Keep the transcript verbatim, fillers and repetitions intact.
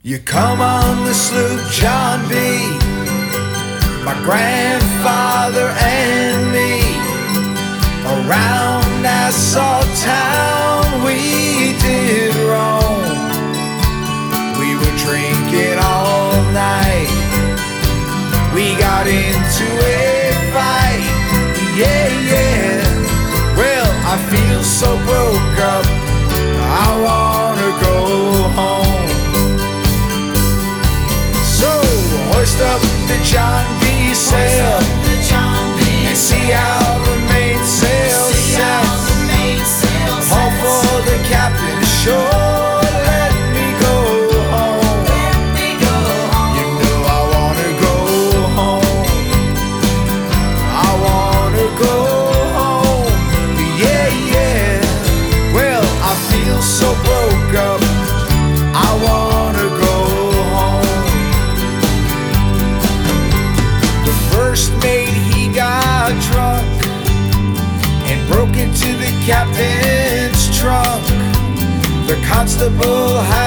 You come on the sloop John B, my grandfather and me. Around Nassau town we did roam. We were drinking all night. We got into a fight, yeah, yeah. Well, I feel so broke up, I wanna go home. So, hoist up the John B sail and see how the mainsail sets. Call for the captain ashore, let me go home. You know I wanna go home. I wanna go home, yeah, yeah. Well, I feel so broke up, I wanna go home. The first mate, he got drunk and broke into the captain's trunk. The constable had